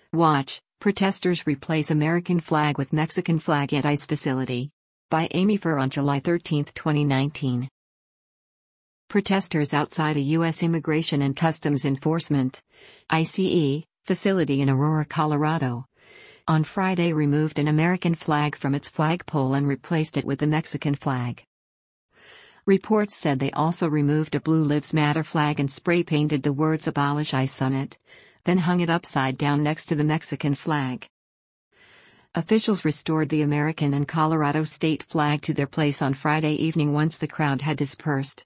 Watch, protesters replace American flag with Mexican flag at ICE facility. By Amy Furr on July 13, 2019. Protesters outside a U.S. Immigration and Customs Enforcement (ICE) facility in Aurora, Colorado, on Friday removed an American flag from its flagpole and replaced it with the Mexican flag. Reports said they also removed a Blue Lives Matter flag and spray-painted the words "Abolish ICE" on it, then hung it upside down next to the Mexican flag. Officials restored the American and Colorado state flag to their place on Friday evening once the crowd had dispersed.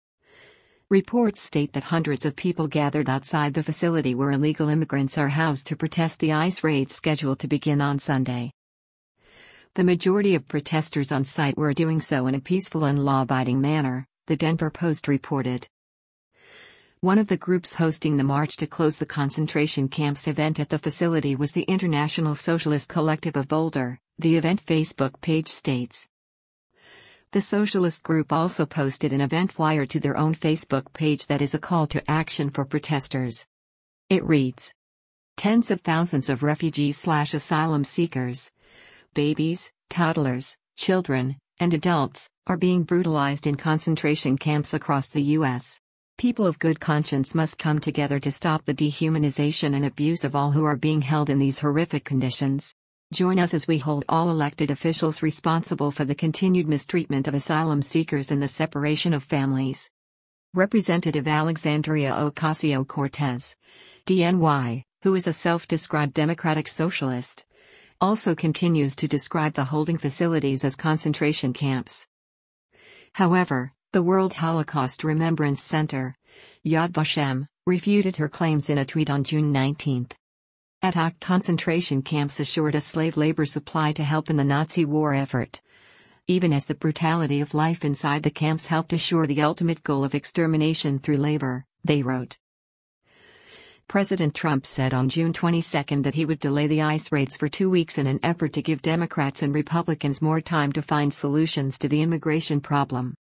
Reports state that hundreds of people gathered outside the facility where illegal immigrants are housed to protest the ICE raid scheduled to begin on Sunday. The majority of protesters on site were doing so in a peaceful and law-abiding manner, the Denver Post reported. One of the groups hosting the march to close the concentration camps event at the facility was the International Socialist Collective of Boulder, the event Facebook page states. The socialist group also posted an event flyer to their own Facebook page that is a call to action for protesters. It reads, "Tens of thousands of refugees/asylum seekers, babies, toddlers, children, and adults, are being brutalized in concentration camps across the U.S. People of good conscience must come together to stop the dehumanization and abuse of all who are being held in these horrific conditions. Join us as we hold all elected officials responsible for the continued mistreatment of asylum seekers and the separation of families." Representative Alexandria Ocasio-Cortez, DNY, who is a self-described democratic socialist, also continues to describe the holding facilities as concentration camps. However, the World Holocaust Remembrance Center, Yad Vashem, refuted her claims in a tweet on June 19. Ad hoc concentration camps assured a slave labor supply to help in the Nazi war effort, even as the brutality of life inside the camps helped assure the ultimate goal of extermination through labor, they wrote. President Trump said on June 22 that he would delay the ICE raids for 2 weeks in an effort to give Democrats and Republicans more time to find solutions to the immigration problem.